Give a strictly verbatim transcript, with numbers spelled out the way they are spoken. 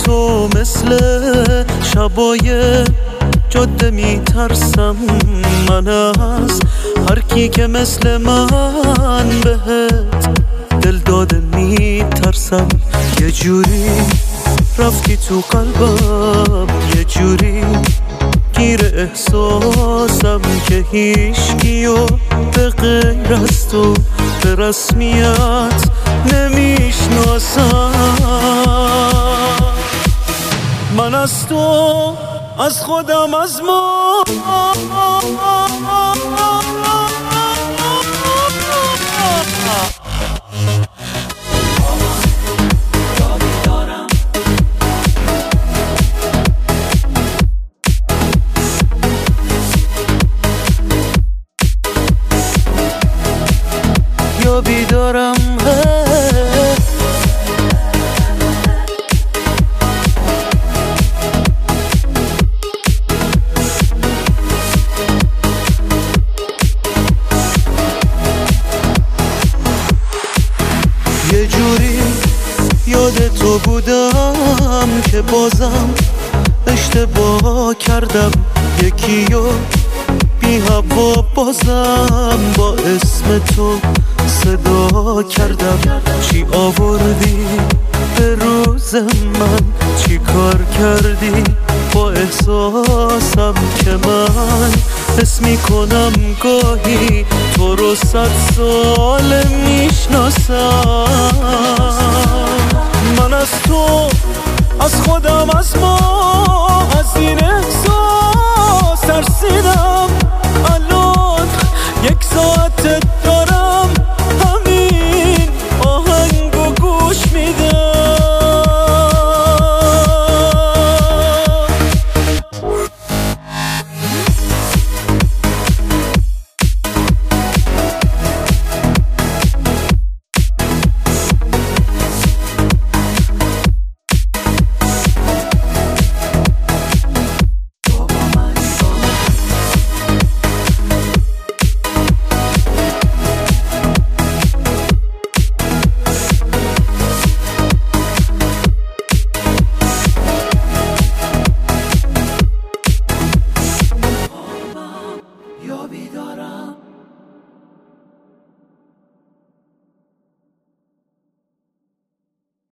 تو مثل شبای جاده میترسم. من از هر کی که مثل من بهت دل داده میترسم. یه جوری رفتی تو قلبم، یه جوری گیر احساسم که هیچکیو به غیر از تو به رسمیت نمیشناسم. من از تو، از خودم، از ما یابی دارم. یه جوری یاد تو بودم که بازم اشتباه کردم. یکیو بی هوا بازم با اسم تو صدا کردم. چی آوردی به روز من، چی کار کردی با احساسم که من حس میکنم گاهی تو رو صد سال میشناسم. من از تو، از خودم، از ما